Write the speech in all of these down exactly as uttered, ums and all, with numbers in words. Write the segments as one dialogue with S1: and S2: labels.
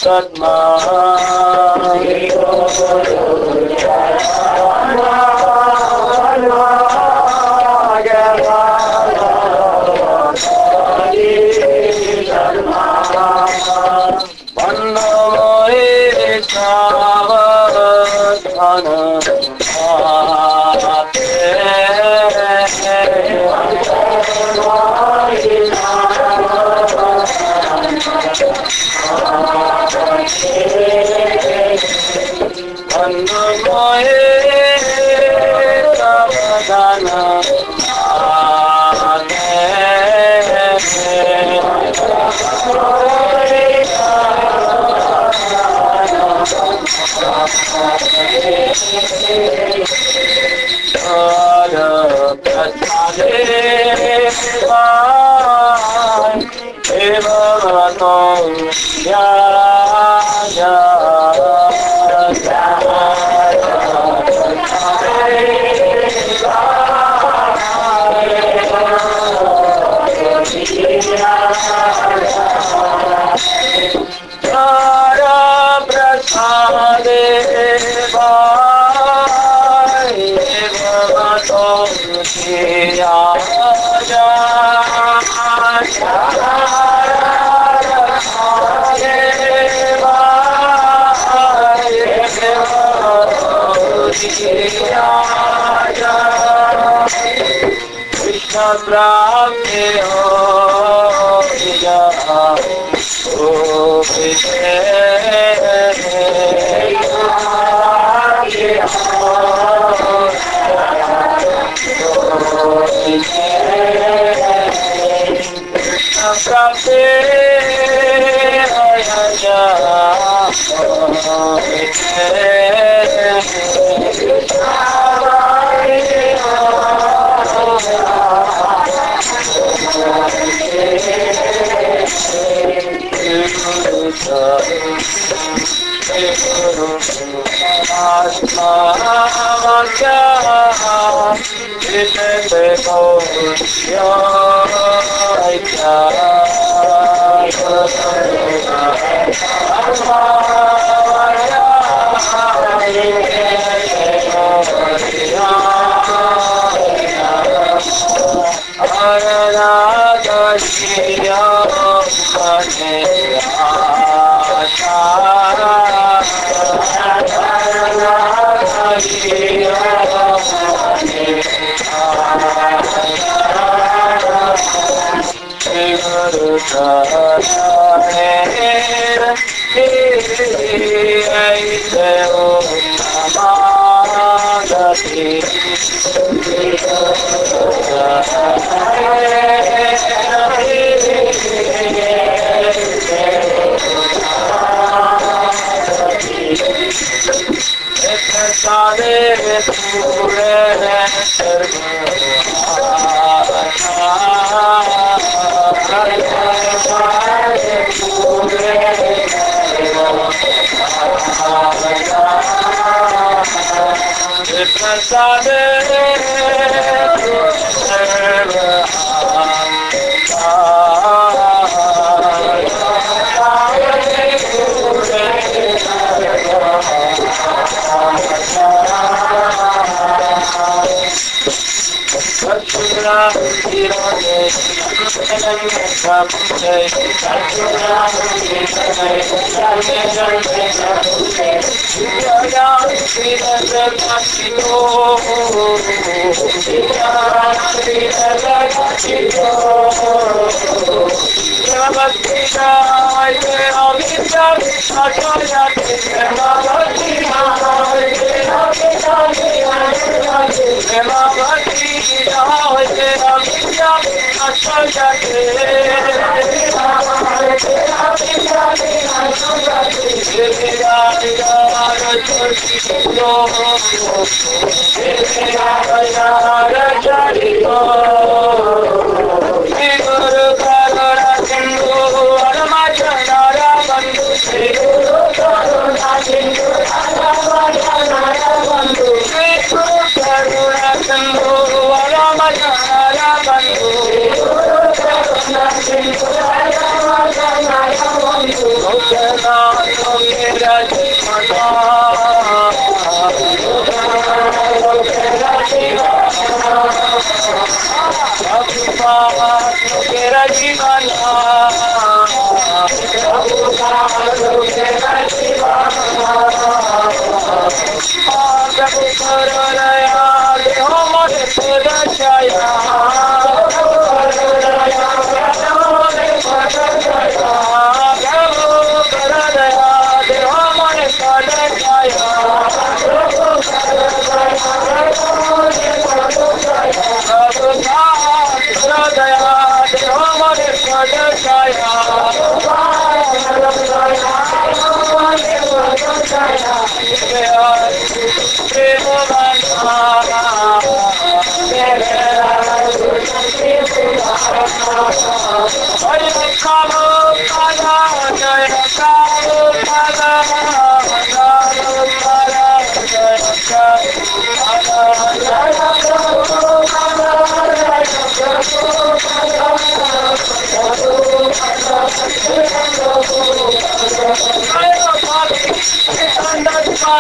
S1: Satma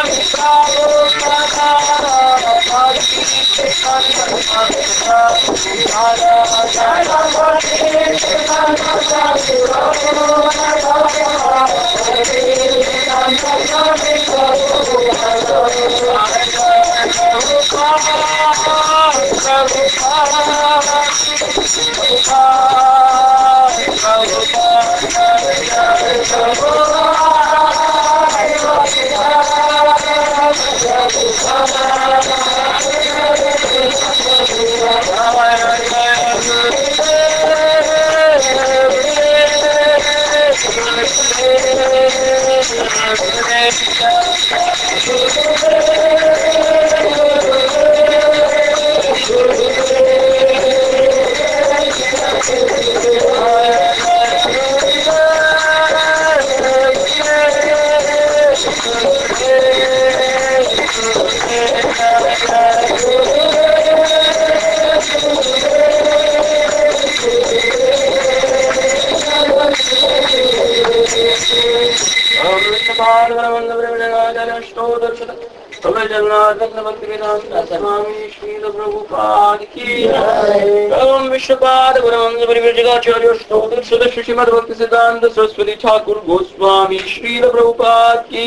S1: श्रीमद्भक्ति सिद्धांत सरस्वती ठाकुर गोस्वामी श्रील प्रभुपाद की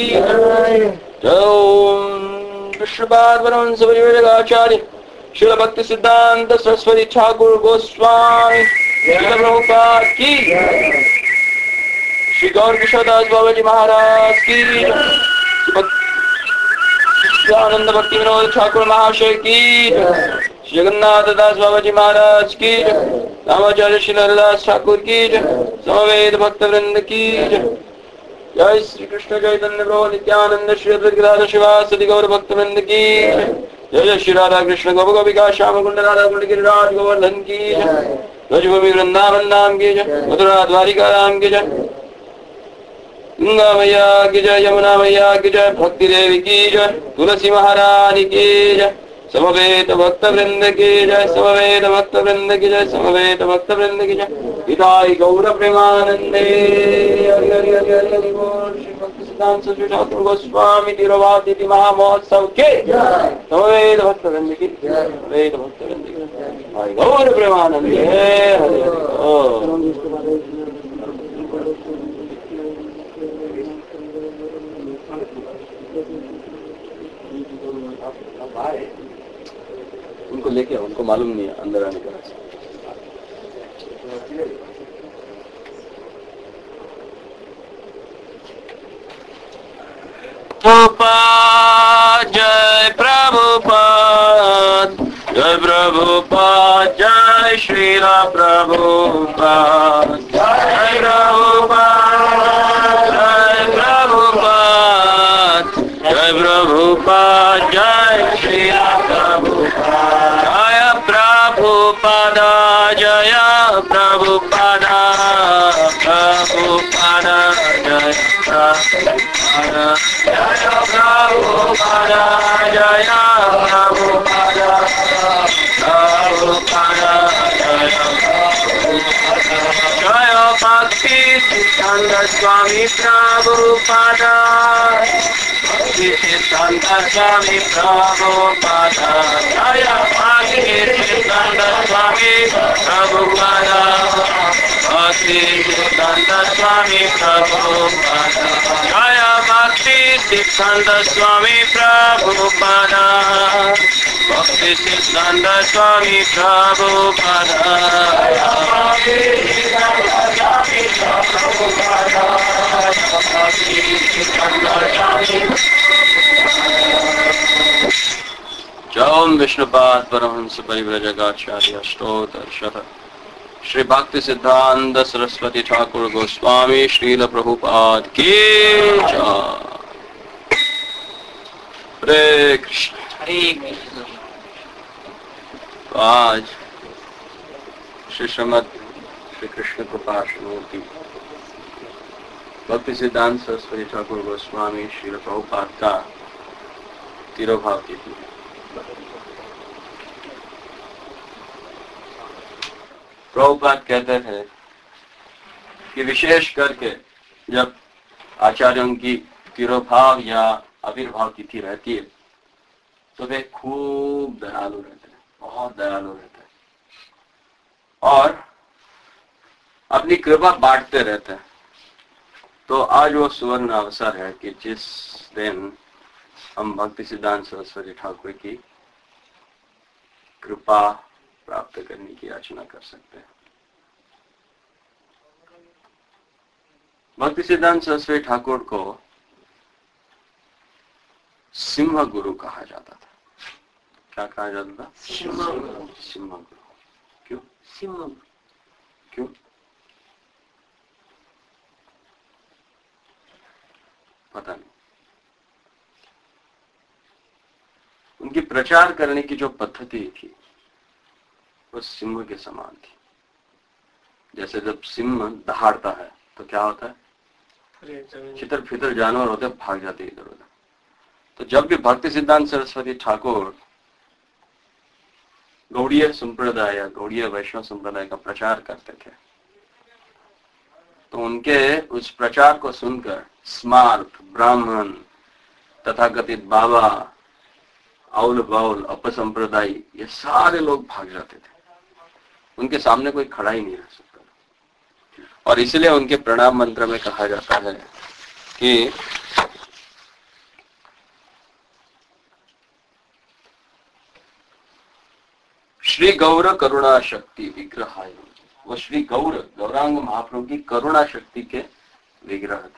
S1: ओम विश्वपाद परमहंस परिव्राजकाचार्य श्रील भक्ति सिद्धांत सरस्वती ठाकुर गोस्वामी श्रील प्रभुपाद की श्री गौर किशोरदास बाबा जी महाराज की आनंद भक्ति विनोद ठाकुर महाशय की जगन्नाथ दास बाबा जी महाराज की रामाचार्य श्री हरिदास ठाकुर की समवेद भक्त वृंद की जय श्री कृष्ण चैतन्य प्रभु नित्यानंद श्री अद्वैत शिवासदि गौर भक्त वृंद की जय जय श्री राधा कृष्ण गोप गोपिका श्याम कुंड राधा कुंड गिरिराज गोवर्धन की ब्रजभूमि वृंदावन नाम की जय मथुरा द्वारिका राम की जय गंगा मैया की जय यमुना मैया की जय भक्ति देवी की जय तुलसी महारानी की जय समवेत भक्त वृंद की जय समवेत भक्त वृंद की जय समवेत भक्त वृंद की जय हिताय गौर प्रेमानंदे हरि हरि हरि हरि हरि बोल श्री भक्ति सिद्धांत सरस्वती ठाकुर गोस्वामी तिरुभाव महामहोत्सव के समवेत भक्त वृंद की समवेत भक्त वृंद की हिताय गौर प्रेमानंदे हरि हरि उनको लेके उनको मालूम नहीं है अंदर आने का प्रभुपाद जय प्रभुपाद जय प्रभुपाद जय श्रीला प्रभुपाद जय प्रभुपाद जय प्रभुपाद जय प्रभुपाद जय श्रीला प्रभुपाद जय प्रभुपाद जय प्रभुपाद प्रभुपाद जय प्रभुपाद जय प्रभुपाद जय प्रभुपाद प्रभुपाद जय भक्ति सिद्धांत स्वामी प्रभुपाद भक्ति सिद्धांत स्वामी प्रभुपाद जय भक्ति सिद्धांत स्वामी प्रभुपाद भक्ति सिद्धांत स्वामी प्रभुपाद जय भक्ति सिद्धांत स्वामी प्रभुपाद भक्ति सिद्धांत स्वामी प्रभुपाद ओम विष्णुपाद परमहंस परिव्राजकाचार्य अष्टोत्तर श्री भक्ति सिद्धांत सरस्वती ठाकुर गोस्वामी श्रील प्रभुपाद की जय। हरे कृष्ण हरे कृष्ण। आज श्री श्रीमद श्री कृष्ण कृपाश्रमूर्ति भक्ति सिद्धांत सरस्वती ठाकुर गोस्वामी श्रील प्रभुपाद का तिरुभाव तिथि। प्रभुपाद कहते हैं कि विशेष करके जब आचार्यों की तिरुभाव या
S2: आविर्भाव तिथि रहती है तो वे खूब दयालु रहते हैं, बहुत दयालु रहते हैं और अपनी कृपा बांटते रहते हैं। तो आज वो सुवर्ण अवसर है कि जिस दिन हम भक्ति सिद्धांत सरस्वती ठाकुर की कृपा प्राप्त करने की याचना कर सकते हैं। भक्ति सिद्धांत सरस्वती ठाकुर को सिंह गुरु कहा जाता था। क्या कहा जाता था? सिंह गुरु। सिंह गुरु। क्यों सिंह? क्यों? पता नहीं। उनकी प्रचार करने की जो पद्धति थी वो सिंह के समान थी। जैसे जब सिंह दहाड़ता है तो क्या होता है? चितर फितर जानवर होते भाग जाते इधर उधर। तो जब भी भक्ति सिद्धांत सरस्वती ठाकुर गौड़ीय संप्रदाय या गौड़ीय वैष्णव संप्रदाय का प्रचार करते थे तो उनके उस प्रचार को सुनकर स्मार्त, ब्राह्मण, तथाकथित बाबा, औल बाउल, अपसंप्रदाय, ये सारे लोग भाग जाते थे। उनके सामने कोई खड़ा ही नहीं रह सकता। और इसलिए उनके प्रणाम मंत्र में कहा जाता है कि श्री गौर करुणा शक्ति विग्रहाय, वो श्री गौर गौरांग महाप्रभु की करुणा शक्ति के विग्रह थे।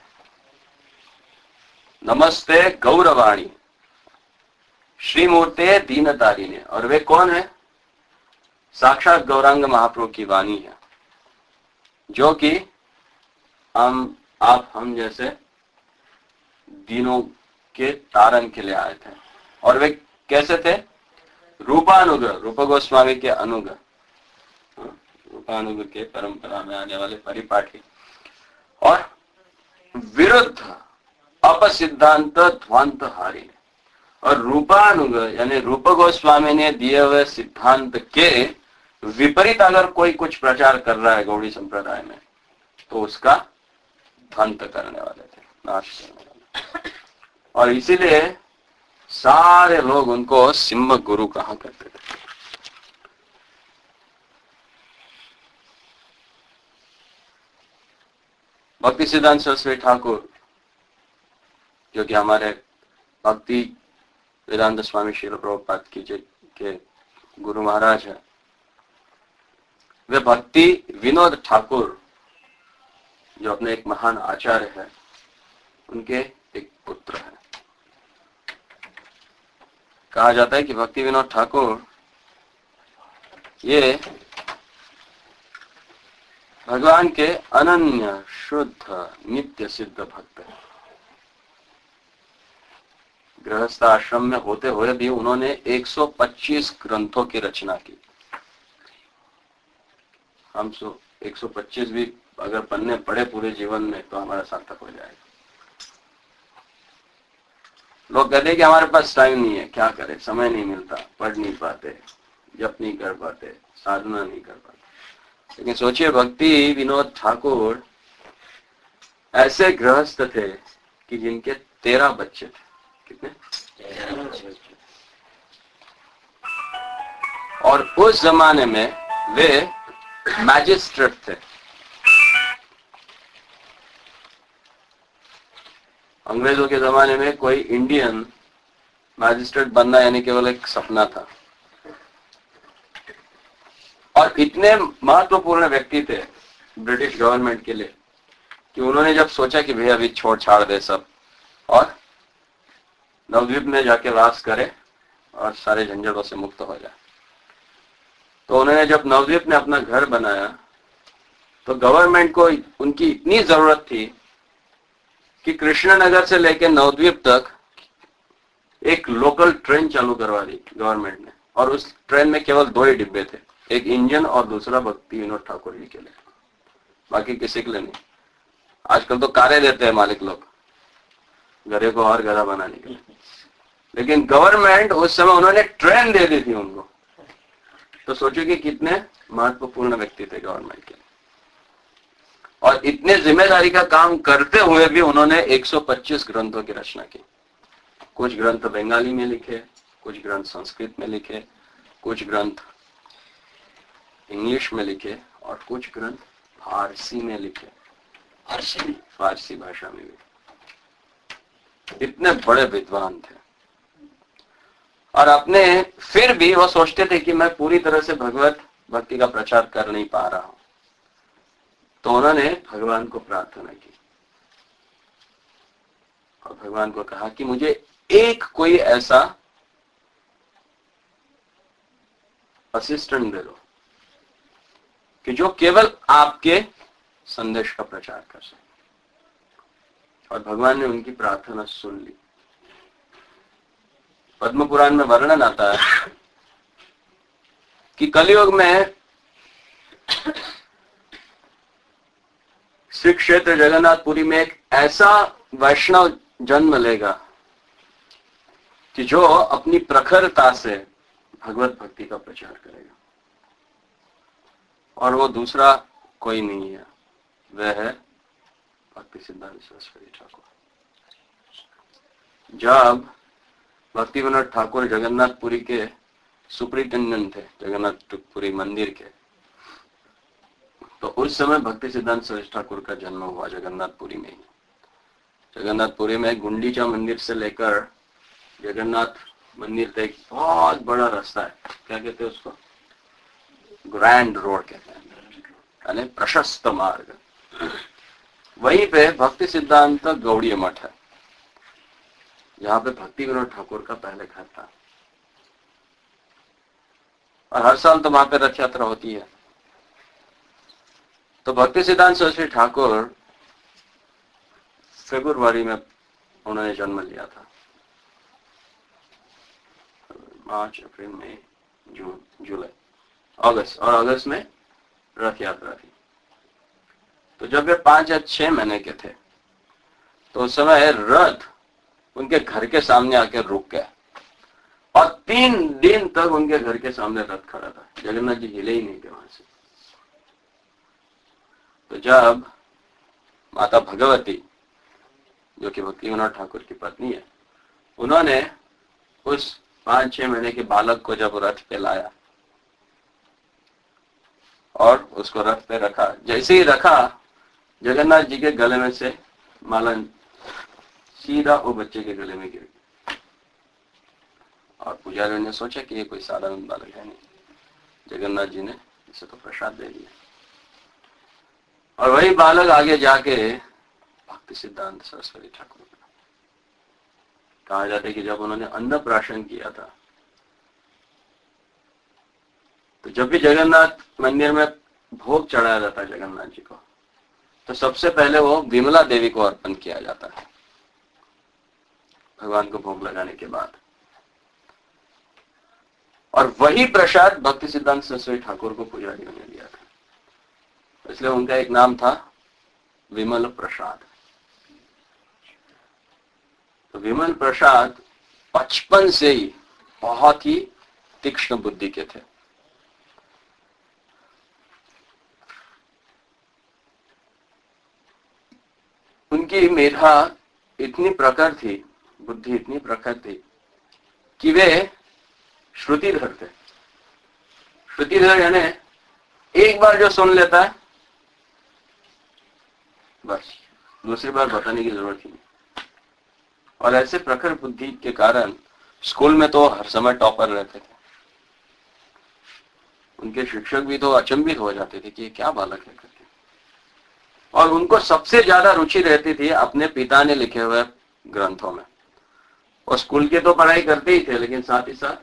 S2: नमस्ते गौरवाणी श्रीमूर्ते दीनतारिणे, और वे कौन है? साक्षात गौरांग महाप्रभु की वाणी है जो कि हम आप हम जैसे दीनों के तारण के लिए आए थे। और वे कैसे थे? रूपानुग, रूप गोस्वामी के अनुग, रूपानुग के परंपरा में आने वाले परिपाठी, और विरुद्ध अपसिद्धांत ध्वांत हारी, और रूपानुग यानी रूप गोस्वामी ने दिए हुए सिद्धांत के विपरीत अगर कोई कुछ प्रचार कर रहा है गौड़ी संप्रदाय में तो उसका ध्वंत करने वाले थे, नाश करने वाले। और इसीलिए सारे लोग उनको सिंह गुरु कहा करते थे। भक्ति सिद्धांत सरस्वती ठाकुर जो कि हमारे भक्ति वेदांत स्वामी श्रील प्रभुपाद की के गुरु महाराज है, वे भक्ति विनोद ठाकुर जो अपने एक महान आचार्य है उनके एक पुत्र है। कहा जाता है कि भक्ति विनोद ठाकुर ये भगवान के अनन्य शुद्ध नित्य सिद्ध भक्त है। गृहस्थ आश्रम में होते हुए भी उन्होंने एक सौ पच्चीस ग्रंथों की रचना की। हम सो एक सौ पच्चीस भी अगर पन्ने पढ़े पूरे जीवन में तो हमारा सार्थक हो जाएगा। लोग कहते हैं कि हमारे पास टाइम नहीं है, क्या करें, समय नहीं मिलता, पढ़ नहीं पाते, जप नहीं कर पाते, साधना नहीं कर पाते। लेकिन सोचिए भक्ति विनोद ठाकुर ऐसे गृहस्थ थे कि जिनके तेरह बच्चे थे। कितने? और उस जमाने में वे मैजिस्ट्रेट थे। अंग्रेजों के जमाने में कोई इंडियन मैजिस्ट्रेट बनना यानी केवल एक सपना था। और इतने महत्वपूर्ण व्यक्ति थे ब्रिटिश गवर्नमेंट के लिए कि उन्होंने जब सोचा कि भैया अभी छोड़ छाड़ दे सब और नवद्वीप में जाके वास करे और सारे झंझटों से मुक्त हो जाए, तो उन्होंने जब नवद्वीप में अपना घर बनाया तो गवर्नमेंट को उनकी इतनी जरूरत थी कि कृष्णनगर से लेकर नवद्वीप तक एक लोकल ट्रेन चालू करवा दी गवर्नमेंट ने। और उस ट्रेन में केवल दो ही डिब्बे थे, एक इंजन और दूसरा भक्ति विनोद ठाकुर जी के लिए, बाकी किसी के लिए नहीं। आजकल तो कारें देते हैं मालिक लोग गधे को और गधा बनाने के लिए, लेकिन गवर्नमेंट उस समय उन्होंने ट्रेन दे दी थी उनको। तो सोचो कि कितने महत्वपूर्ण व्यक्ति थे गवर्नमेंट के। और इतने जिम्मेदारी का काम करते हुए भी उन्होंने एक सौ पच्चीस ग्रंथों की रचना की। कुछ ग्रंथ बंगाली में लिखे, कुछ ग्रंथ संस्कृत में लिखे, कुछ ग्रंथ इंग्लिश में लिखे और कुछ ग्रंथ फारसी में लिखे। फारसी फारसी भाषा में भी इतने बड़े विद्वान थे। और अपने फिर भी वो सोचते थे कि मैं पूरी तरह से भगवत भक्ति का प्रचार कर नहीं पा रहा हूं, तो उन्होंने भगवान को प्रार्थना की और भगवान को कहा कि मुझे एक कोई ऐसा असिस्टेंट दे दो कि जो केवल आपके संदेश का प्रचार कर सके। और भगवान ने उनकी प्रार्थना सुन ली। पद्म पुराण में वर्णन आता है कि कलयुग में श्री क्षेत्र जगन्नाथपुरी में एक ऐसा वैष्णव जन्म लेगा कि जो अपनी प्रखरता से भगवत भक्ति का प्रचार करेगा, और वो दूसरा कोई नहीं है, वह है भक्ति सिद्धांत सरस्वती ठाकुर। जब भक्ति विनोद ठाकुर जगन्नाथपुरी के सुपरिटेंडेंट थे, जगन्नाथपुरी मंदिर के, तो उस समय भक्ति सिद्धांत सरस्वती ठाकुर का जन्म हुआ जगन्नाथपुरी में ही। जगन्नाथपुरी में गुंडीचा मंदिर से लेकर जगन्नाथ मंदिर तक एक बहुत बड़ा रास्ता है। क्या कहते हैं उसको? ग्रैंड रोड कहते हैं, यानी प्रशस्त मार्ग। वहीं पे भक्ति सिद्धांत गौड़ीय मठ है, जहां पे भक्ति विनोद ठाकुर का पहले घर था। और हर साल तो वहां पे रथ यात्रा होती है। तो भक्ति सिद्धांत सरस्वती ठाकुर फरवरी में उन्होंने जन्म लिया था। मार्च, अप्रैल, मई, जून, जुलाई, अगस्त, और अगस्त में रथ यात्रा थी। तो जब वे पांच या छह महीने के थे तो उस समय रथ उनके घर के सामने आकर रुक गया और तीन दिन तक उनके घर के सामने रथ खड़ा था। जगन्नाथ जी हिले ही नहीं थे वहां से। तो जब माता भगवती, जो कि भक्ति विनोद ठाकुर की पत्नी है, उन्होंने उस पांच छह महीने के बालक को जब रथ पे लाया और उसको रथ पे रखा, जैसे ही रखा, जगन्नाथ जी के गले में से माला सीधा वो बच्चे के गले में गिर गई। और पुजारी ने सोचा कि ये कोई साधारण बालक है नहीं, जगन्नाथ जी ने इसे तो प्रसाद दे दिया। और वही बालक आगे जाके भक्ति सिद्धांत सरस्वती ठाकुर, कहा जाता है कि जब उन्होंने अन्नप्राशन किया था, तो जब भी जगन्नाथ मंदिर में भोग चढ़ाया जाता है जगन्नाथ जी को, तो सबसे पहले वो विमला देवी को अर्पण किया जाता है भगवान को भोग लगाने के बाद। और वही प्रसाद भक्ति सिद्धांत सरस्वती ठाकुर को पुजारियों ने दिया था, इसलिए उनका एक नाम था विमल प्रसाद। तो विमल प्रसाद बचपन से ही बहुत ही तीक्ष्ण बुद्धि के थे। उनकी मेधा इतनी प्रखर थी, बुद्धि इतनी प्रखर थी कि वे श्रुतिधर थे। श्रुतिधर यानी एक बार जो सुन लेता है बस दूसरी बार बताने की जरूरत ही नहीं। और ऐसे प्रखर बुद्धि के कारण स्कूल में तो हर समय टॉपर रहते थे। उनके शिक्षक भी तो अचंभित हो जाते थे कि ये क्या बालक है करके। और उनको सबसे ज्यादा रुचि रहती थी अपने पिता ने लिखे हुए ग्रंथों में। और स्कूल की तो पढ़ाई करते ही थे, लेकिन साथ ही साथ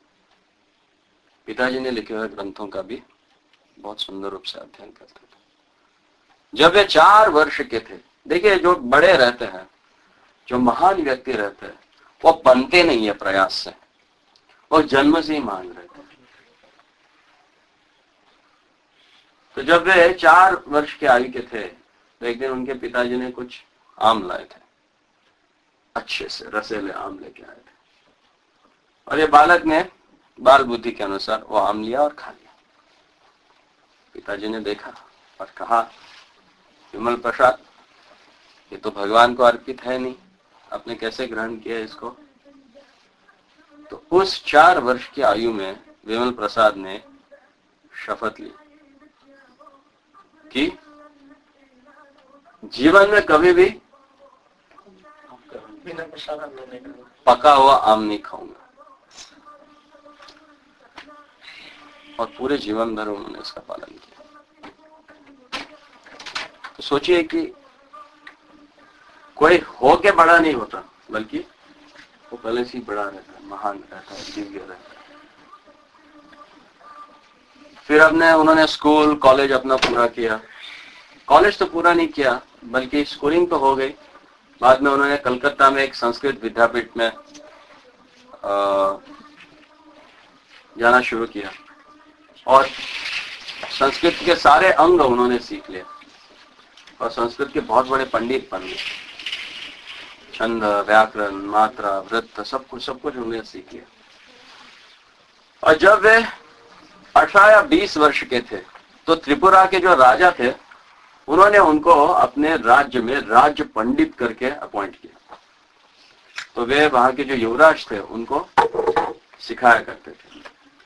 S2: पिताजी ने लिखे हुए ग्रंथों का भी बहुत सुंदर रूप से अध्ययन करते थे। जब वे चार वर्ष के थे, देखिए जो बड़े रहते हैं, जो महान व्यक्ति रहते हैं, वो बनते नहीं है प्रयास से, वो जन्म से ही महान रहते हैं। तो जब वे चार वर्ष के आयु के थे, तो एक दिन उनके पिताजी ने कुछ आम लाए थे, अच्छे से रसेले आम लेके आए थे। और ये बालक ने बाल बुद्धि के अनुसार वो आम लिया और खा लिया। पिताजी ने देखा और कहा, विमल प्रसाद, ये तो भगवान को अर्पित है नहीं, आपने कैसे ग्रहण किया इसको? तो उस चार वर्ष की आयु में विमल प्रसाद ने शपथ ली कि जीवन में कभी भी पका हुआ आम नहीं खाऊंगा, और पूरे जीवन भर उन्होंने इसका पालन किया। तो सोचिए कि कोई हो के बड़ा नहीं होता, बल्कि वो पहले से ही बड़ा रहता है, महान रहता है, दिव्य रहता है। फिर अपने उन्होंने स्कूल कॉलेज अपना पूरा किया। कॉलेज तो पूरा नहीं किया, बल्कि स्कूलिंग तो हो गई। बाद में उन्होंने कलकत्ता में एक संस्कृत विद्यापीठ में आ, जाना शुरू किया और संस्कृत के सारे अंग उन्होंने सीख लिए और संस्कृत के बहुत बड़े पंडित बन गए। छंद, व्याकरण, मात्रा, वृत्त, सब कुछ सब कुछ उन्होंने सीख लिया। और जब वे अठारह या बीस वर्ष के थे तो त्रिपुरा के जो राजा थे उन्होंने उनको अपने राज्य में राज्य पंडित करके अपॉइंट किया। तो वे वहां के जो युवराज थे उनको सिखाया करते थे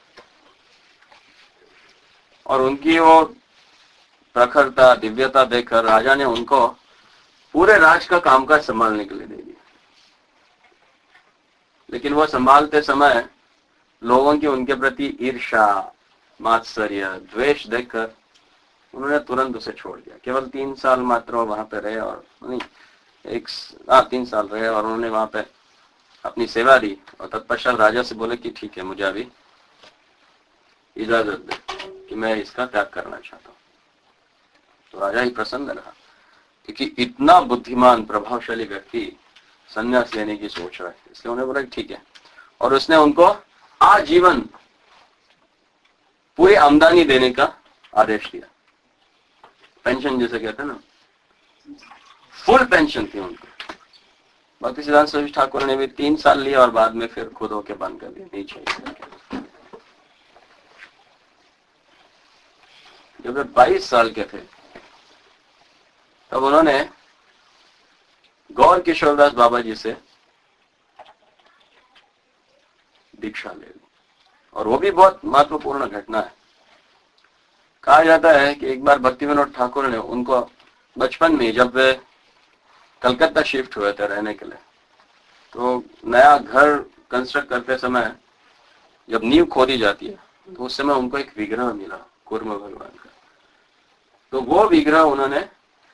S2: और उनकी वो प्रखरता, दिव्यता देखकर राजा ने उनको पूरे राज का कामकाज संभालने के लिए दे दिया। लेकिन वो संभालते समय लोगों की उनके प्रति ईर्ष्या, मात्सर्य, द्वेष देखकर उन्होंने तुरंत उसे छोड़ दिया। केवल तीन साल मात्र वहां पे रहे और नहीं एक आ, तीन साल रहे और उन्होंने वहां पे अपनी सेवा दी और तत्पश्चात राजा से बोले कि ठीक है, मुझे अभी इजाजत दे कि मैं इसका त्याग करना चाहता हूँ। तो राजा ही प्रसन्न रहा क्योंकि इतना बुद्धिमान प्रभावशाली व्यक्ति संन्यास लेने की सोच रहा है, इसलिए उन्होंने बोला ठीक है। और उसने उनको आजीवन पूरी आमदनी देने का आदेश दिया। पेंशन जैसे कहते हैं ना, फुल पेंशन थी उनको। भक्ति सिद्धांत सरस्वती ठाकुर ने भी तीन साल लिया और बाद में फिर खुद होके बंद कर दिया, नहीं चाहिए। जब वे बाईस साल के थे तब उन्होंने गौर किशोरदास बाबा जी से दीक्षा ले ली और वो भी बहुत महत्वपूर्ण घटना है। कहा जाता है कि एक बार भक्ति विनोद ठाकुर ने उनको बचपन में जब वे कलकत्ता शिफ्ट हुए थे रहने के लिए, तो नया घर कंस्ट्रक्ट करते समय जब नींव खोदी जाती है तो उस समय उनको एक विग्रह मिला कूर्म भगवान का। तो वो विग्रह उन्होंने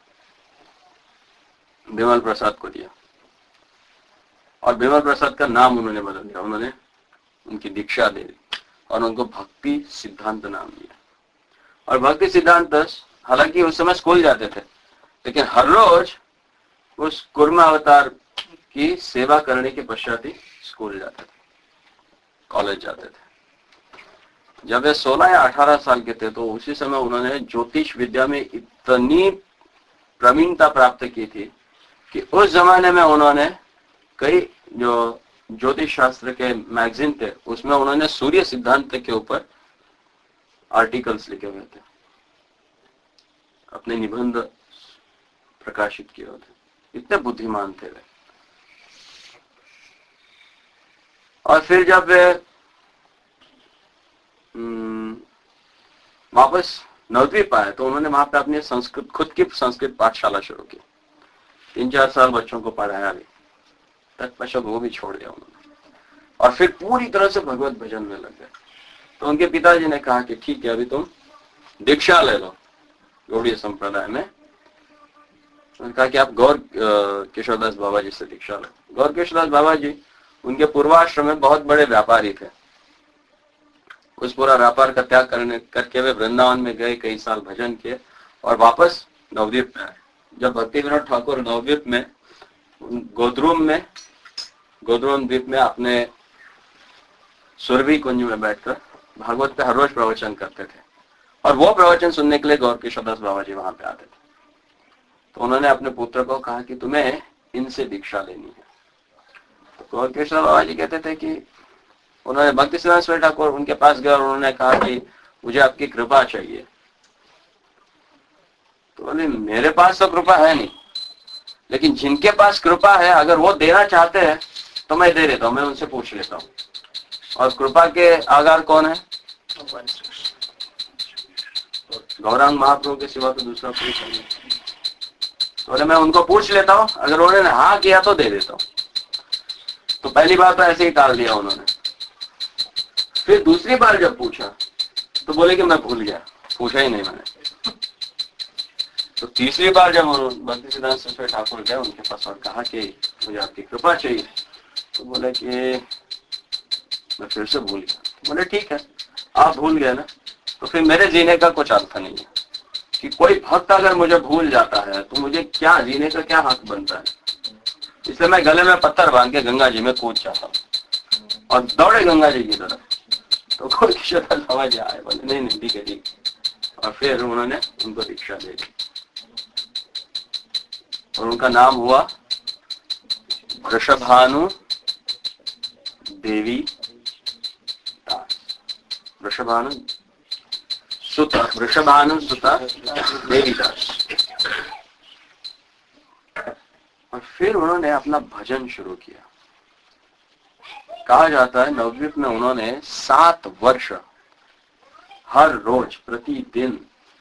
S2: विमल प्रसाद को दिया और विमल प्रसाद का नाम उन्होंने बदल दिया। उन्होंने उनकी दीक्षा दे दी और उनको भक्ति सिद्धांत नाम दिया। और भक्ति सिद्धांत, हालांकि उस समय स्कूल जाते थे लेकिन हर रोज उस कूर्म अवतार की सेवा करने के पश्चात ही स्कूल जाते थे, कॉलेज जाते थे। जब वे सोलह या अठारह साल के थे तो उसी समय उन्होंने ज्योतिष विद्या में इतनी प्रवीणता प्राप्त की थी कि उस जमाने में उन्होंने कई जो ज्योतिष शास्त्र के मैगजीन थे उसमें उन्होंने सूर्य सिद्धांत के ऊपर आर्टिकल्स लिखे हुए थे, अपने निबंध प्रकाशित किए हुए थे। इतने बुद्धिमान थे वे। और फिर जब वे वापस नवद्वीप आए तो उन्होंने वहां पे अपनी संस्कृत खुद की संस्कृत पाठशाला शुरू की। तीन चार साल बच्चों को पढ़ाया भी, तत्पश्चात वो भी छोड़ दिया उन्होंने और फिर पूरी तरह से भगवत भजन में लग गए। तो उनके पिताजी ने कहा कि ठीक है, अभी तुम दीक्षा ले लो गौड़ीय संप्रदाय में। उन्होंने कहा कि आप गौर किशोरदास बाबा जी से दीक्षा लो। गौर किशोरदास बाबा जी उनके पूर्वाश्रम में बहुत बड़े व्यापारी थे। उस पूरा व्यापार का त्याग करने करके वे वृंदावन में गए, कई साल भजन किए और वापस नवद्वीप में आए। जब भक्ति विनोद ठाकुर नवद्वीप में गोद्रुम में गोद्रुम द्वीप में अपने सुरभि कुंज में बैठकर भागवत का हर रोज प्रवचन करते थे और वो प्रवचन सुनने के लिए गौर किशोरदास बाबा जी वहां पे आते थे। तो उन्होंने अपने पुत्र को कहा कि तुम्हें इनसे दीक्षा लेनी है। तो गौर किशोर बाबा जी कहते थे कि उन्होंने भक्ति सिद्धांत सरस्वती ठाकुर उनके पास गए और उन्होंने कहा कि मुझे आपकी कृपा चाहिए। तो बोले मेरे पास तो कृपा है नहीं, लेकिन जिनके पास कृपा है अगर वो देना चाहते हैं तो मैं दे देता हूं, मैं उनसे पूछ लेता हूं। और कृपा के आगार कौन है? गौरांग महाप्रभु के सिवा तो दूसरा कोई नहीं। तो मैं उनको पूछ लेता हूँ, अगर उन्होंने हाँ किया तो दे देता हूँ। तो पहली बार तो ऐसे ही टाल दिया उन्होंने। फिर दूसरी बार जब पूछा तो बोले कि मैं भूल गया, पूछा ही नहीं मैंने। तो तीसरी बार जब भक्ति सिद्धांत सरस्वती ठाकुर गए उनके पास और कहा कि मुझे आपकी कृपा चाहिए, तो बोले कि मैं फिर से भूल गया। बोले ठीक है, आप भूल गए ना, तो फिर मेरे जीने का कुछ अर्थ नहीं है कि कोई भक्त अगर मुझे भूल जाता है तो मुझे क्या जीने का क्या हक बनता है। इसलिए मैं गले में पत्थर बांध के गंगा जी में कूद जाता हूँ और दौड़े गंगा जी की तरफ। तो कोई किसी तरह समझ आए, बोले नहीं नहीं ठीक है ठीक। और फिर उन्होंने उनको दीक्षा दे दी और उनका नाम हुआ वृषभानु देवी दास। वृषभानु सुता, वृषभानु सुता देवी दास। और फिर उन्होंने अपना भजन शुरू किया। कहा जाता है नवद्वीप में उन्होंने सात वर्ष हर रोज प्रतिदिन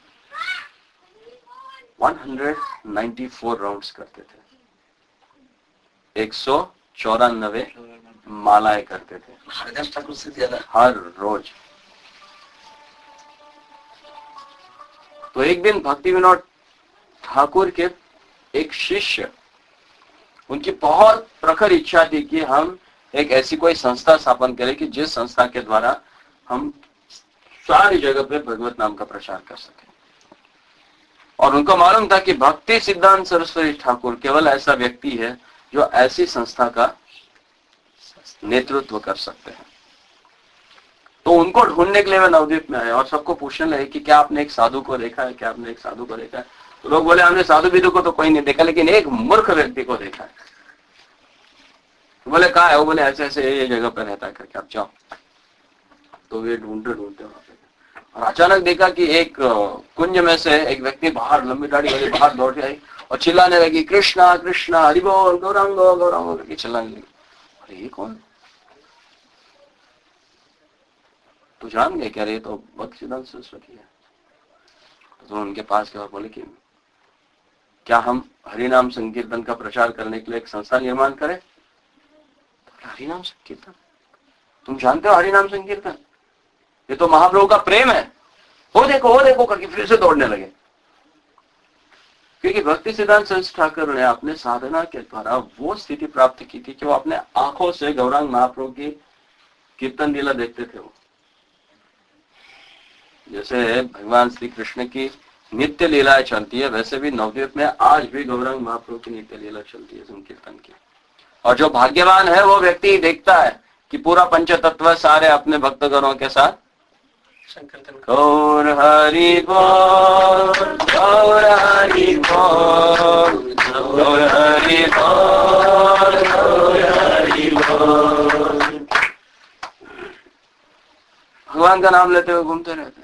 S2: एक सौ चौरानवे राउंड्स करते थे, एक सौ चौरानवे मालाएं करते थे हर रोज। तो एक दिन भक्ति विनोद ठाकुर के एक शिष्य, उनकी बहुत प्रखर इच्छा थी कि हम एक ऐसी कोई संस्था स्थापन करें कि जिस संस्था के द्वारा हम सारी जगह पे भगवत नाम का प्रचार कर सके। और उनको मालूम था कि भक्ति सिद्धांत सरस्वती ठाकुर केवल ऐसा व्यक्ति है जो ऐसी संस्था का नेतृत्व कर सकते हैं। तो उनको ढूंढने के लिए वे नवद्वीप में आए और सबको पूछने लगे कि क्या आपने एक साधु को देखा है, क्या आपने एक साधु को देखा है। तो लोग बोले हमने साधु विधु को तो कोई नहीं देखा, लेकिन एक मूर्ख व्यक्ति को देखा है। तो बोले कहाँ है? वो बोले ऐसे ऐसे ये जगह पर रहता है करके, आप जाओ। तो वे ढूंढते ढूंढते वहां पे और अचानक देखा कि एक कुंज में से एक व्यक्ति बाहर, लंबी दाढ़ी वाली, बाहर दौड़ के आई और चिल्लाने लगी कृष्णा कृष्णा हरि बोल गौरांगो गौरांगो करके चिल्लाने लगी। अरे ये कौन? तो जान गए क्या? रे तो भक्ति सिद्धांत सरस्वती है। तो उनके पास गए और बोले कि क्या हम हरिनाम संकीर्तन का प्रचार करने के लिए एक संस्था निर्माण करें? तो हरिनाम संकीर्तन, तुम जानते हो हरिनाम संकीर्तन? ये तो महाप्रभु का प्रेम है। वो देखो वो देखो करके फिर से दौड़ने लगे। क्योंकि भक्ति सिद्धांत सरस्वती ठाकुर ने अपने साधना के द्वारा वो स्थिति प्राप्त की थी कि वो अपने आंखों से गौरांग महाप्रभु की कीर्तन लीला देखते थे। वो जैसे भगवान श्री कृष्ण की नित्य लीलाएं चलती है, वैसे भी नवद्वीप में आज भी गौरांग महाप्रभु की नित्य लीला चलती है संकीर्तन की। और जो भाग्यवान है वो व्यक्ति देखता है कि पूरा पंचतत्व सारे अपने भक्तगणों के साथ गौर हरि बोल गौर हरि बोल गौर हरि बोल गौर हरि बोल, भगवान का नाम लेते हुए घूमते रहते हैं।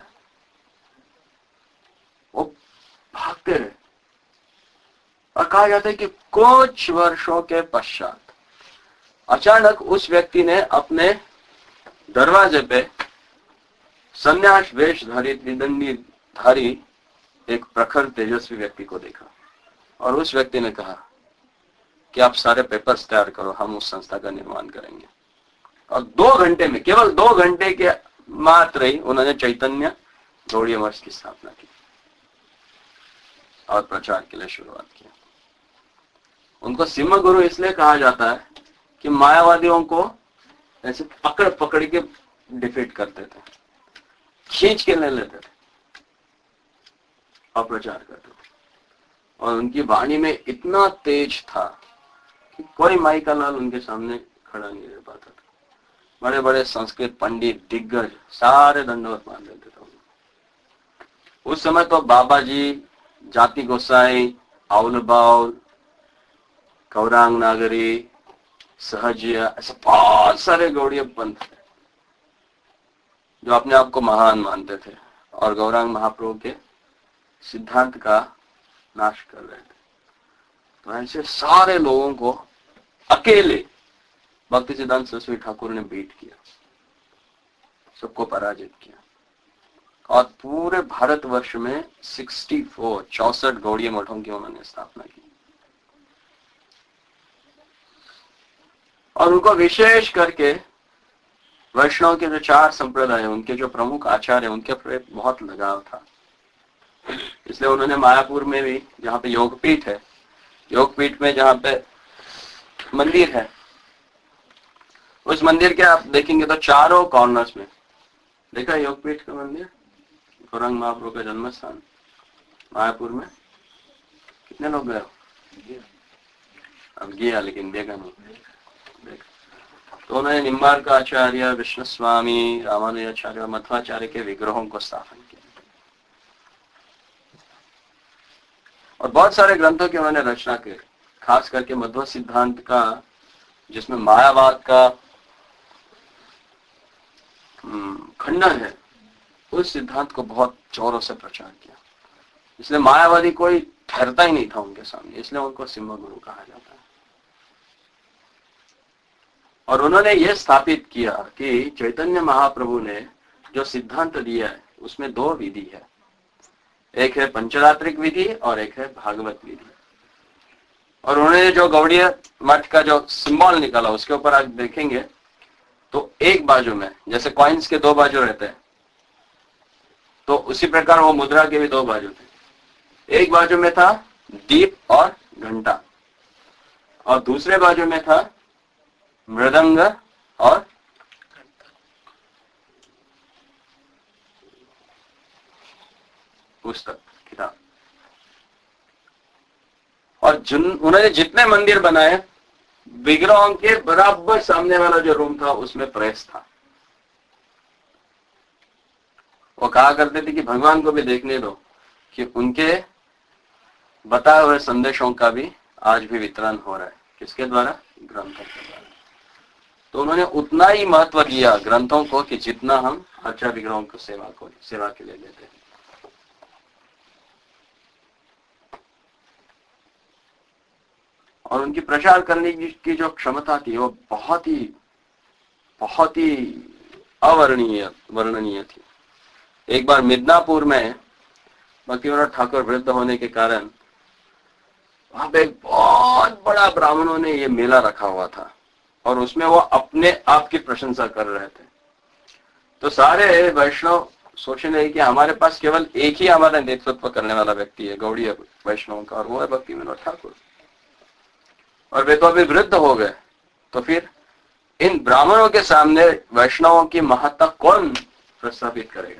S2: वो भागते रहे। और कहा जाता है कि कुछ वर्षों के पश्चात अचानक उस व्यक्ति ने अपने दरवाजे पे संन्यास वेशधारी त्रिदंडी धारी एक प्रखर तेजस्वी व्यक्ति को देखा और उस व्यक्ति ने कहा कि आप सारे पेपर्स तैयार करो, हम उस संस्था का निर्माण करेंगे। और दो घंटे में, केवल दो घंटे के मात्र ही उन्होंने चैतन्य गौड़ीय मठ की स्थापना की और प्रचार के लिए शुरुआत की। उनको सिंह गुरु इसलिए कहा जाता है कि मायावादियों को ऐसे पकड़ पकड़ के डिफीट करते थे, खींच के ले लेते थे और प्रचार करते थे। और उनकी वाणी में इतना तेज था कि कोई माई का लाल उनके सामने खड़ा नहीं रह पाता था। बड़े बड़े संस्कृत पंडित दिग्गज सारे दंडवत मान लेते थे। उस समय तो बाबा जी, जाति गोसाई, आउल बाउल, गौरांग नागरी, सहजिया, ऐसे बहुत सारे गौड़ीय पंथ थे जो अपने आप को महान मानते थे और गौरांग महाप्रभु के सिद्धांत का नाश कर रहे थे। तो ऐसे सारे लोगों को अकेले भक्ति सिद्धांत सरस्वती ठाकुर ने बीट किया सबको पराजित किया और पूरे भारतवर्ष में सिक्सटी फोर चौसठ गौड़ीय मठों की उन्होंने स्थापना की। और उनको विशेष करके वैष्णव के जो चार संप्रदाय हैं, उनके जो प्रमुख आचार्य, उनके प्रति बहुत लगाव था। इसलिए उन्होंने मायापुर में भी, जहाँ पे योगपीठ है, योगपीठ में जहाँ पे मंदिर है, उस मंदिर के आप देखेंगे तो चारों कॉर्नर्स में, देखा योगपीठ का मंदिर, गौरांग महाप्रभु का जन्म स्थान मायापुर में, कितने लोग गए? अब गया लेकिन देखा नहीं। देखा तो उन्होंने निम्बार्क आचार्य, विष्णु स्वामी, रामानुजाचार्य और मध्वाचार्य के विग्रहों को स्थापन किया और बहुत सारे ग्रंथों की उन्होंने रचना की, खास करके मध्व सिद्धांत का, जिसमें मायावाद का खंडन है, उस सिद्धांत को बहुत जोरों से प्रचार किया। इसलिए मायावादी कोई ठहरता ही नहीं था उनके सामने, इसलिए उनको सिम्हा गुरु कहा जाता है। और उन्होंने यह स्थापित किया कि चैतन्य महाप्रभु ने जो सिद्धांत दिया है उसमें दो विधि है, एक है पंचरात्रिक विधि और एक है भागवत विधि। और उन्होंने जो गौड़ीय मठ का जो सिंबल निकाला, उसके ऊपर आप देखेंगे तो एक बाजू में, जैसे कॉइन्स के दो बाजू रहते हैं, तो उसी प्रकार वो मुद्रा के भी दो बाजू थे। एक बाजू में था दीप और घंटा और दूसरे बाजू में था मृदंग और पुस्तक, किताब। और जिन उन्होंने जितने मंदिर बनाए, विग्रहों के बराबर सामने वाला जो रूम था उसमें प्रेस था। वो कहा करते थे कि भगवान को भी देखने दो कि उनके बताए हुए संदेशों का भी आज भी वितरण हो रहा है। किसके द्वारा? ग्रंथों के द्वारा। तो उन्होंने उतना ही महत्व दिया ग्रंथों को कि जितना हम अर्चा विग्रहों को सेवा को सेवा के लिए देते हैं। और उनकी प्रचार करने की जो क्षमता थी वो बहुत ही बहुत ही अवर्णनीय वर्णनीय थी। एक बार मिदनापुर में भक्तिविनोद ठाकुर वृद्ध होने के कारण वहां पे एक बहुत बड़ा ब्राह्मणों ने ये मेला रखा हुआ था और उसमें वो अपने आप की प्रशंसा कर रहे थे। तो सारे वैष्णव सोचने लगे कि हमारे पास केवल एक ही हमारा नेतृत्व करने वाला व्यक्ति है गौड़ीय वैष्णव का, और वो है भक्तिविनोद ठाकुर। और वे तो अभी वृद्ध हो गए, तो फिर इन ब्राह्मणों के सामने वैष्णवों की महत्ता कौन प्रस्थापित करेगा?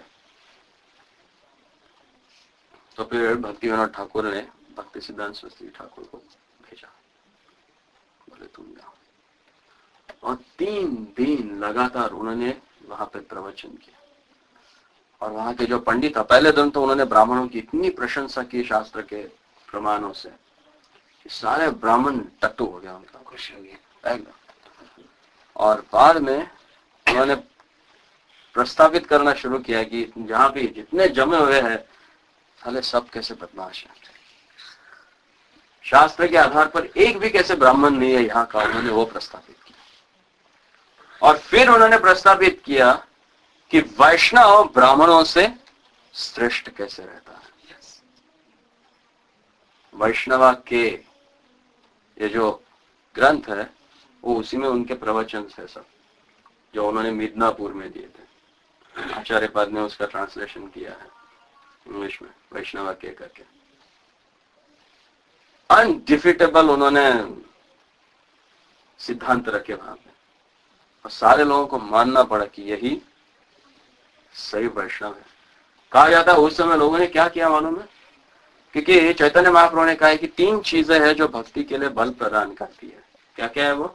S2: तो फिर भक्तिविनोद ठाकुर ने भक्ति सिद्धांत सरस्वती ठाकुर को भेजा, बोले तुम जाओ। और तीन दिन लगातार उन्होंने वहां पे प्रवचन किया। और वहां के जो पंडित था, पहले दिन तो उन्होंने ब्राह्मणों की इतनी प्रशंसा की शास्त्र के प्रमाणों से कि सारे ब्राह्मण टट्टू हो गया, उनका खुश हो गया एकदम। और बाद में उन्होंने प्रस्तावित करना शुरू किया कि जहां भी जितने जमे हुए हैं साले सब कैसे बदमाश है, शास्त्र के आधार पर एक भी कैसे ब्राह्मण नहीं है यहाँ का, उन्होंने वो प्रस्तावित किया। और फिर उन्होंने प्रस्तावित किया कि वैष्णव ब्राह्मणों से श्रेष्ठ कैसे रहता है। वैष्णवा के ये जो ग्रंथ है वो उसी में उनके प्रवचन है सब, जो उन्होंने मिदनापुर में दिए थे। आचार्य पद ने उसका ट्रांसलेशन किया है इंग्लिश में, वैष्णवा के करके। अनडिफिटेबल उन्होंने सिद्धांत रखे वहां पे और सारे लोगों को मानना पड़ा कि यही सही वैष्णव है। कहा जाता है उस समय लोगों ने क्या किया मालूम है? क्योंकि चैतन्य महाप्रभु ने कहा है कि तीन चीजें हैं जो भक्ति के लिए बल प्रदान करती है। क्या क्या है वो?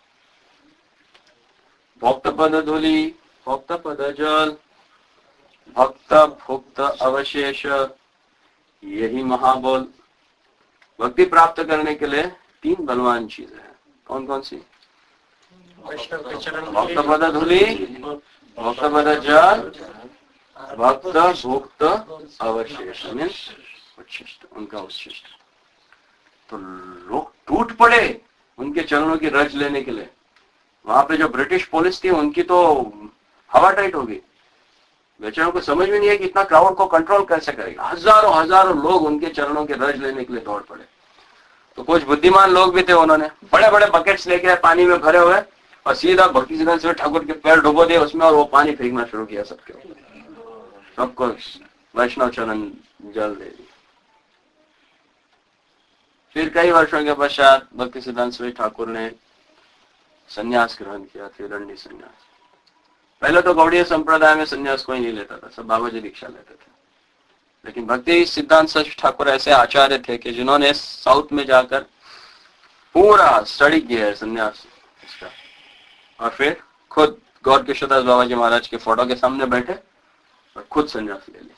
S2: भक्त पद धूलि, भक्त पद जल, भक्त भुक्त अवशेष, यही महाबल। भक्ति प्राप्त करने के लिए तीन बलवान चीजें हैं। कौन कौन सी? भक्त पद धूलि, भक्त पद जल, भक्त भुक्त अवशेष, मीन्स उच्छिष्ट, उनका उच्छिष्ट। तो लोग टूट पड़े उनके चरणों की रज लेने के लिए। वहां पे जो ब्रिटिश पुलिस थी उनकी तो हवा टाइट हो गई, बेचारों को समझ में नहीं है कि इतना क्राउड को कंट्रोल कैसे करेगा। हजारों हजारों लोग उनके चरणों के रज लेने के लिए दौड़ पड़े। तो कुछ बुद्धिमान लोग भी थे, उन्होंने बड़े बड़े बकेट्स लेके पानी में भरे हुए और सीधा भक्ति सिद्धांत सरस्वती ठाकुर के पैर डुबो दिए उसमें और वो पानी फेंकना शुरू किया सबके ऊपर। सबको वैष्णव चरण जल दे दी। फिर कई वर्षों के पश्चात भक्ति सिद्धांत सरस्वती ठाकुर ने संन्यास ग्रहण किया, त्रिदंडी संन्यास। पहले तो गौड़ीय संप्रदाय में संन्यास कोई नहीं लेता था, सब बाबा जी दीक्षा लेते थे। लेकिन भक्ति सिद्धांत सरस्वती ठाकुर ऐसे आचार्य थे कि जिन्होंने साउथ में जाकर पूरा स्टडी किया है संन्यास इसका, और फिर खुद गौर किशोरदास बाबा जी महाराज के फोटो के सामने बैठे और खुद संन्यास ले लिया।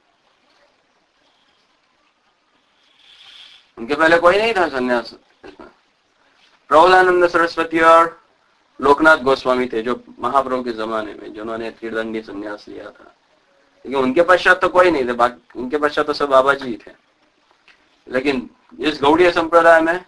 S2: उनके पहले कोई नहीं था संन्यास इसमें। प्रभुदानंद सरस्वती और लोकनाथ गोस्वामी थे जो महाप्रभु के जमाने में, जिन्होंने त्रिदंडी संन्यास लिया था। लेकिन उनके पश्चात तो कोई नहीं थे, बाकी उनके पश्चात तो सब बाबा जी थे। लेकिन इस गौड़ीय संप्रदाय में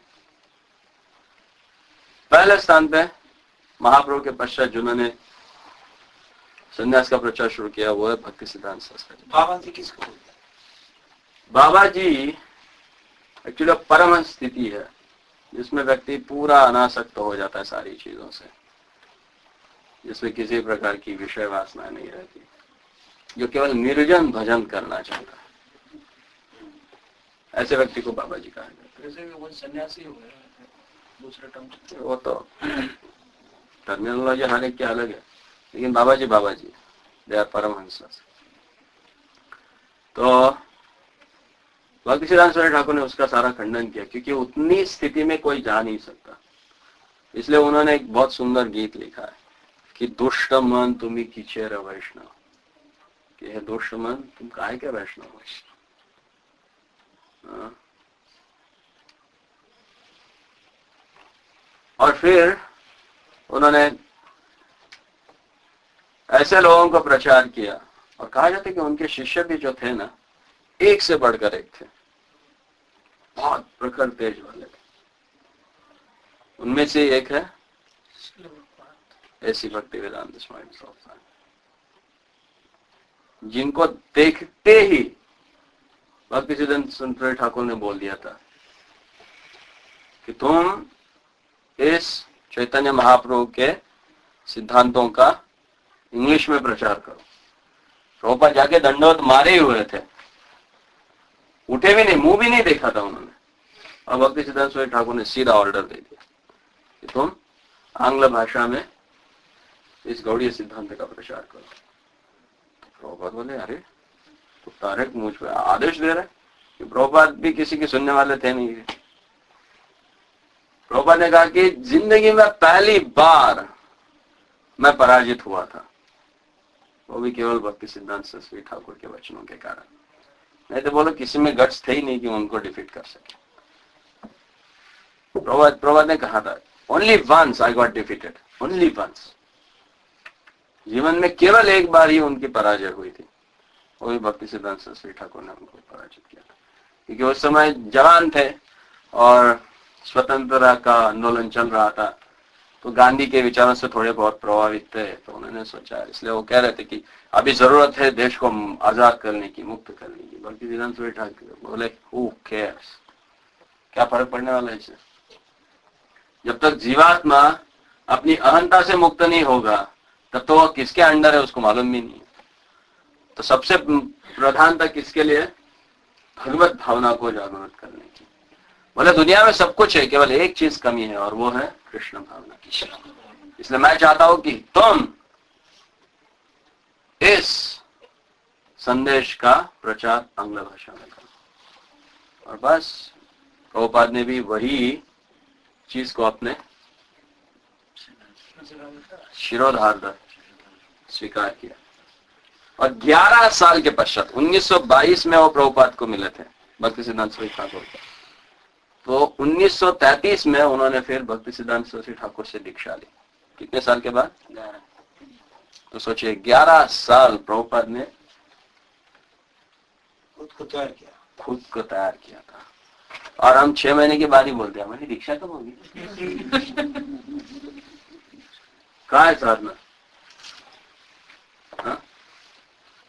S2: पहले स्थान पे महाप्रभु के पश्चात जिन्होंने संन्यास का प्रचार शुरू किया वो है भक्ति सिद्धांत सरस्वती।
S3: बाबा जी किसको बोलते हैं?
S2: बाबा जी एक्चुअली परमहंस स्थिति है जिसमें व्यक्ति पूरा अनासक्त हो जाता है सारी चीजों से, जिसमें किसी प्रकार की विषय वासना नहीं रहती, जो केवल निर्जन भजन करना चाहता है, ऐसे व्यक्ति को बाबा जी कहा जाता है।
S3: वैसे भी वो सन्यासी हो गए दूसरे टर्म।
S2: वो तो टर्मिनोलॉजी हर एक की अलग है, लेकिन बाबा जी बाबा जी दे आर परमहंस। तो भक्ति सिद्धांत सरस्वती ठाकुर ने उसका सारा खंडन किया, क्योंकि उतनी स्थिति में कोई जा नहीं सकता। इसलिए उन्होंने एक बहुत सुंदर गीत लिखा है कि दुष्ट मन तुम्ही किचेर वैष्णव, कि है दुष्ट मन तुम काहे के वैष्णव वैष्णव। और फिर उन्होंने ऐसे लोगों को प्रचार किया, और कहा जाता है कि उनके शिष्य भी जो थे ना, एक से बढ़कर एक थे, बहुत प्रखर तेज वाले थे। उनमें से एक है ऐसी भक्ति वेदांत स्वामी संस्थान, जिनको देखते ही भक्ति सिद्धांत सरस्वती ठाकुर ने बोल दिया था कि तुम इस चैतन्य महाप्रभु के सिद्धांतों का इंग्लिश में प्रचार करो। प्रभुपाद जाके दंडवत मारे हुए थे, उठे भी नहीं, मुंह भी नहीं देखा था उन्होंने। और भक्ति सिद्धांत सरस्वती ठाकुर ने सीधा ऑर्डर दे दिया कि तुम आंग्ल भाषा में इस गौड़ीय सिद्धांत का प्रचार करो। तो प्रभुपाद बोले अरे तो डायरेक्ट मुझ पे आदेश दे रहे कि प्रभुपाद भी किसी के सुनने वाले थे नहीं। प्रभुपाद ने कहा कि जिंदगी में पहली बार मैं पराजित हुआ था, वो भी केवल भक्ति सिद्धांत सरस्वती ठाकुर के वचनों के कारण। नहीं तो बोलो किसी में गट्स थे ही नहीं कि उनको डिफीट कर सके। प्रभुपाद प्रभुपाद ने कहा था only once I got defeated, only once. जीवन में केवल एक बार ही उनकी पराजय हुई थी, वो भी भक्ति सिद्धांत सरस्वती ठाकुर ने उनको पराजित किया था। क्योंकि उस समय जवान थे और स्वतंत्रता का आंदोलन चल रहा था, तो गांधी के विचारों से थोड़े बहुत प्रभावित थे। तो उन्होंने सोचा, इसलिए वो कह रहे थे कि अभी जरूरत है देश को आजाद करने की, मुक्त करने की। भक्ति सिद्धांत सरस्वती ठाकुर बोले हु केयर्स, क्या फर्क पड़ने वाला है इससे। जब तक जीवात्मा अपनी अहंता से मुक्त नहीं होगा तब तो वह किसके अंडर है उसको मालूम भी नहीं। तो सबसे प्रधानता किसके लिए, भगवत भावना को जागृत करने की। बोले दुनिया में सब कुछ है, केवल एक चीज कमी है और वो है कृष्ण भावना की। इसलिए मैं चाहता हूं कि तुम इस संदेश का प्रचार आंग्ल भाषा में करो। और बस प्रभुपाद ने भी वही चीज को अपने शिरोधार्य स्वीकार किया। और ग्यारह साल के पश्चात उन्नीस सौ बाईस में वो प्रभुपाद को मिले थे, भक्ति सिद्धांत सरस्वती ठाकुर को। तो उन्नीस सौ तैंतीस में उन्होंने फिर भक्ति सिद्धांत सरस्वती ठाकुर से दीक्षा ली। कितने साल के बाद? तो सोचिए ग्यारह साल प्रभुपाद ने
S3: खुद को तैयार किया
S2: खुद को तैयार किया था। और हम छह महीने के बाद ही बोलते हैं हमारी दीक्षा कब होगी। कहाँ है साधना?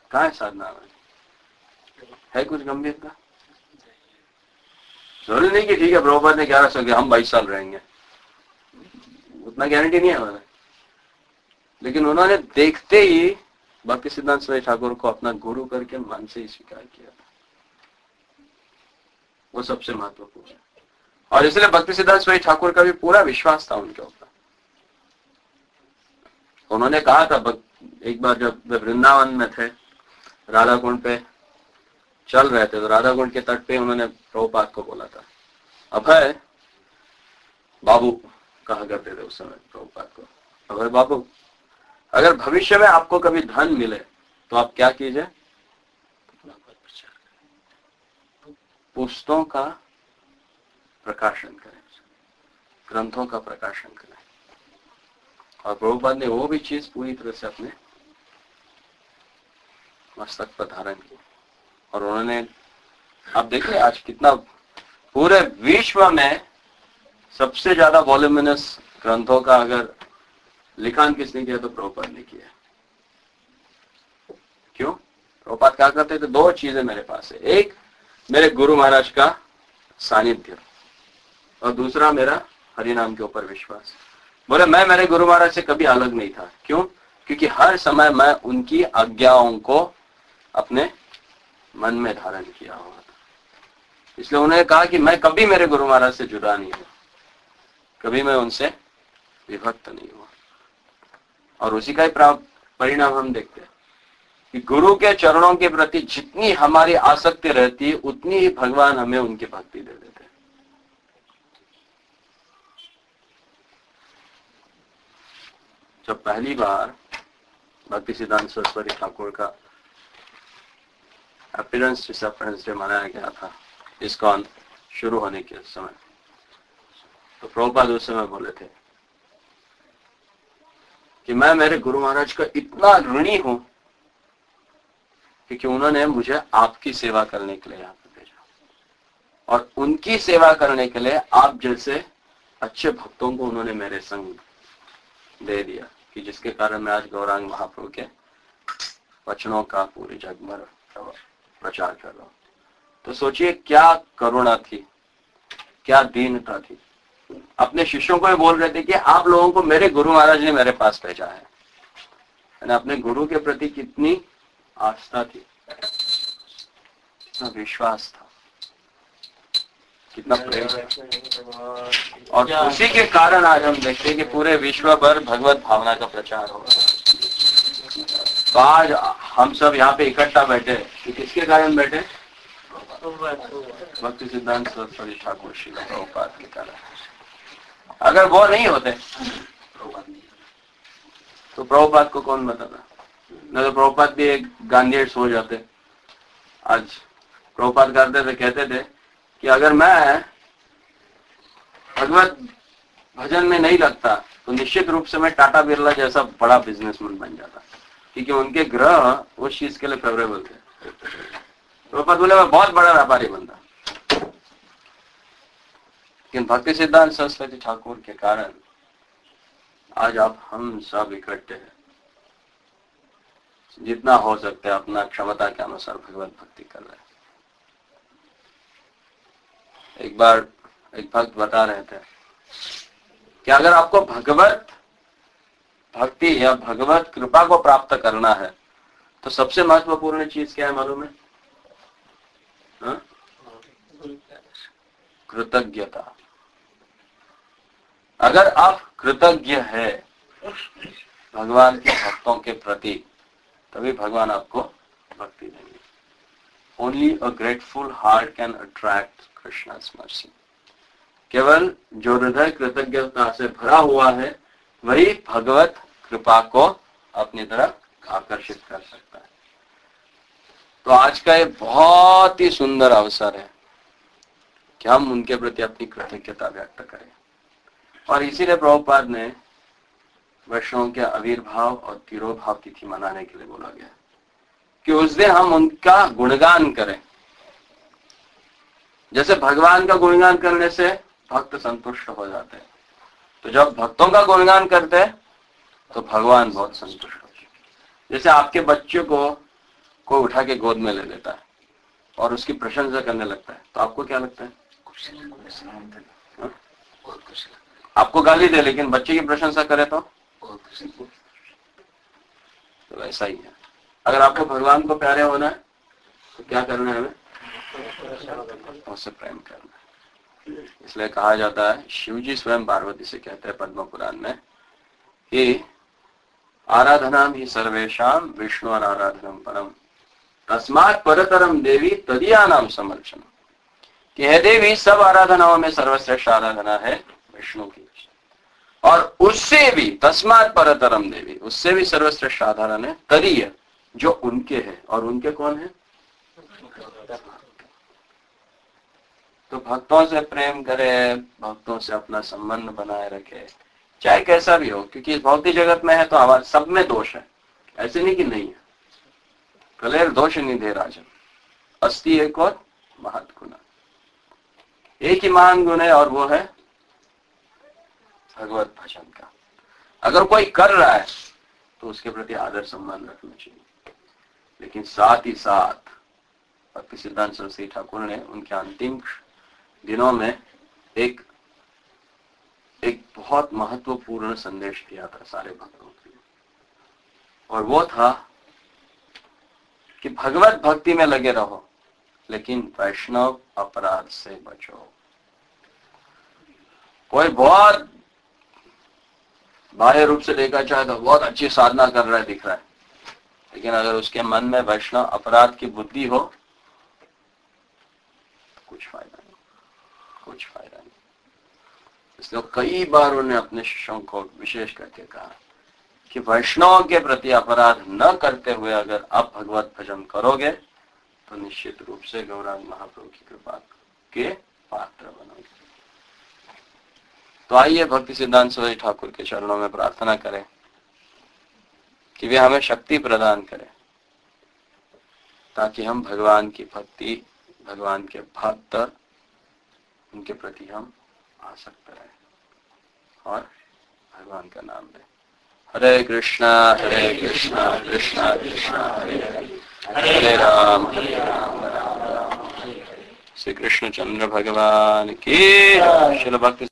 S2: कहाँ है साधना में? है कुछ गंभीरता? जरूरी नहीं कि ठीक है प्रभुपाद ने ग्यारह सौ हम बाईस साल रहेंगे, उतना गारंटी नहीं है हमारे। लेकिन उन्होंने देखते ही भक्ति सिद्धांत सरस्वती ठाकुर को अपना गुरु करके मन से ही स्वीकार किया था। वो सबसे महत्वपूर्ण है। और इसलिए भक्ति सिद्धांत सरस्वती ठाकुर का भी पूरा विश्वास था उनके ऊपर। उन्होंने कहा था एक बार जब वे वृंदावन में थे, राधा कुंड पे चल रहे थे, तो राधा कुंड के तट पे उन्होंने प्रभुपाद को बोला था, अभय बाबू कहा करते थे उस समय प्रभुपाद को, अभय बाबू अगर भविष्य में आपको कभी धन मिले तो आप क्या कीजिए? पुस्तकों का प्रकाशन करें, ग्रंथों का प्रकाशन करें। और प्रभुपाद ने वो भी चीज पूरी तरह से अपने मस्तक पर धारण की। और उन्होंने, आप देखिए आज कितना पूरे विश्व में सबसे ज्यादा वॉल्यूमिनस ग्रंथों का अगर लिखान किसने किया तो प्रभुपाद ने किया। क्यों? प्रभुपाद क्या करते थे? दो चीजें मेरे पास है, एक मेरे गुरु महाराज का सानिध्य और दूसरा मेरा हरि नाम के ऊपर विश्वास। बोले मैं मेरे गुरु महाराज से कभी अलग नहीं था। क्यों? क्योंकि हर समय मैं उनकी आज्ञाओं को अपने मन में धारण किया हुआ था। इसलिए उन्होंने कहा कि मैं कभी मेरे गुरु महाराज से जुड़ा नहीं हुआ, कभी मैं उनसे विभक्त नहीं हुआ। और उसी का ही परिणाम हम देखते हैं कि गुरु के चरणों के प्रति जितनी हमारी आसक्ति रहती है उतनी ही भगवान हमें उनकी भक्ति दे देते हैं। जब पहली बार भक्ति सिद्धांत सरस्वती ठाकुर का अपीयरेंस डिसअपीयरेंस डे मनाया गया था इस्कॉन शुरू होने के समय, तो प्रभुपाद उस समय बोले थे कि मैं मेरे गुरु महाराज का इतना ऋणी हूं क्योंकि उन्होंने मुझे आपकी सेवा करने के लिए यहाँ पे भेजा और उनकी सेवा करने के लिए आप जैसे अच्छे भक्तों को उन्होंने मेरे संग दे दिया कि जिसके कारण मैं आज गौरांग महाप्रभु के वचनों का पूरे जग में प्रचार कर रहा हूं। तो सोचिए क्या करुणा थी, क्या दीनता थी। अपने शिष्यों को भी बोल रहे थे कि आप लोगों को मेरे गुरु महाराज ने मेरे पास भेजा है। मैंने अपने गुरु के प्रति कितनी आस्था थी, कितना विश्वास था, कितना प्रेम था। और उसी के कारण आज हम देखते हैं कि पूरे विश्व भर भगवत भावना का प्रचार हो रहा है। तो आज हम सब यहाँ पे इकट्ठा बैठे कि किसके कारण बैठे? भक्ति सिद्धांत सरस्वती ठाकुर श्री प्रभुपाद के कारण। अगर वो नहीं होते तो प्रभुपाद को कौन बताता? नहीं तो प्रभुपाद भी एक गांधी हो जाते। आज प्रभुपाद करते थे, कहते थे कि अगर मैं भगवत भजन में नहीं लगता तो निश्चित रूप से मैं टाटा बिरला जैसा बड़ा बिजनेसमैन बन जाता, क्योंकि उनके ग्रह उस चीज के लिए फेवरेबल थे। प्रभुपाद बोले मैं बहुत बड़ा व्यापारी बनता। लेकिन भक्ति सिद्धांत सरस्वती ठाकुर के कारण आज आप हम सब इकट्ठे हैं, जितना हो सकता है अपना क्षमता के अनुसार भगवत भक्ति कर रहे हैं। एक बार एक भक्त बता रहे थे कि अगर आपको भगवत भक्ति या भगवत कृपा को प्राप्त करना है तो सबसे महत्वपूर्ण चीज क्या है मालूम है? हाँ? कृतज्ञता। अगर आप कृतज्ञ है भगवान के भक्तों के प्रति तभी भगवान आपको भक्ति देंगे। Only a grateful heart can attract Krishna's mercy। केवल जो हृदय कृतज्ञता से भरा हुआ है वही भगवत कृपा को अपनी तरफ आकर्षित कर सकता है। तो आज का ये बहुत ही सुंदर अवसर है कि हम उनके प्रति अपनी कृतज्ञता व्यक्त करें। और इसीलिए प्रभुपाद ने वैष्णव के आविर्भाव और तिरोभाव तिथि मनाने के लिए बोला गया कि उस दिन हम उनका गुणगान करें। जैसे भगवान का गुणगान करने से भक्त संतुष्ट हो जाते हैं, तो जब भक्तों का गुणगान करते हैं तो भगवान बहुत संतुष्ट होते हैं। जैसे आपके बच्चों को कोई उठा के गोद में ले लेता है और उसकी प्रशंसा करने लगता है, तो आपको क्या लगता है? हाँ? आपको गाली दे लेकिन बच्चे की प्रशंसा करे तो तो ऐसा ही है। अगर आपको भगवान को प्यारे होना है तो क्या करना है? हमें उससे प्रेम करना है। इसलिए कहा जाता है, शिव जी स्वयं पार्वती से कहते हैं पद्म पुराण में कि आराधना ही सर्वेशाम विष्णु आराधनम परम तस्मात् परतरम देवी तदिया नाम समर्चन, कि हे देवी सब आराधनाओं में सर्वश्रेष्ठ आराधना है विष्णु की, और उससे भी तस्मात् परतरम देवी, उससे भी सर्वश्रेष्ठ आराधना है तदीय, जो उनके है। और उनके कौन है? तो भक्तों से प्रेम करे, भक्तों से अपना संबंध बनाए रखे, चाहे कैसा भी हो, क्योंकि इस भौतिक जगत में है तो हमारे सब में दोष है, ऐसे नहीं कि नहीं है। कलेर दोष निधे राजन अस्ति एक और महत गुना, एक ही महान गुण है और वो है भगवत भजन का। अगर कोई कर रहा है तो उसके प्रति आदर सम्मान रखना चाहिए, लेकिन साथ ही साथ भक्ति सिद्धांत सरस्वती ठाकुर ने उनके अंतिम दिनों में एक एक बहुत महत्वपूर्ण संदेश दिया था सारे भक्तों के लिए, और वो था कि भगवत भक्ति में लगे रहो लेकिन वैष्णव अपराध से बचो। कोई बहुत बाह्य रूप से देखा चाहे तो बहुत अच्छी साधना कर रहा है, दिख रहा है, लेकिन अगर उसके मन में वैष्णव अपराध की बुद्धि हो कुछ फायदा नहीं, कुछ फायदा नहीं। इसलिए कई बार उन्होंने अपने शिष्यों को विशेष करके कहा कि वैष्णव के प्रति अपराध न करते हुए अगर आप भगवत भजन करोगे तो निश्चित रूप से गौरांग महाप्रभु की कृपा के पात्र बनोगे। तो आइए भक्ति सिद्धांत सरस्वती ठाकुर के चरणों में प्रार्थना करें कि वे हमें शक्ति प्रदान करें ताकि हम भगवान की भक्ति, भगवान के भक्त, उनके प्रति हम आसक्त रहें और भगवान का नाम लें। हरे कृष्णा हरे कृष्णा कृष्णा कृष्णा हरे हरे, हरे राम हरे राम राम राम हरे हरे। श्री कृष्ण चंद्र भगवान की। श्रील भक्ति